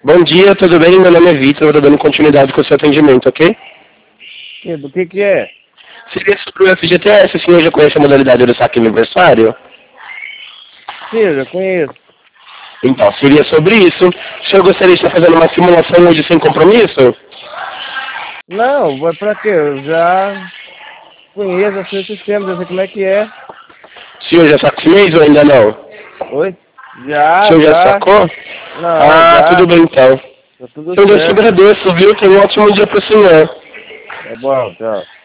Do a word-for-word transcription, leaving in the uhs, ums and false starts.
Bom dia, tudo bem? Meu nome é Vitor, eu estou dando continuidade com o seu atendimento, ok? E do que que é? Seria sobre o F G T S, o senhor já conhece a modalidade do saque aniversário? Sim, eu já conheço. Então, seria sobre isso. O senhor gostaria de estar fazendo uma simulação hoje sem compromisso? Não, vai pra quê? Eu já conheço assim, o sistema, já sei como é que é. O senhor já sacou esse mês ou ainda não? Oi? O Já, senhor já já. sacou? Não, Ah, tudo já. bem então. Tá tudo Então, eu te certo. agradeço, viu? Tenha um ótimo dia para o senhor. Tá bom, tchau.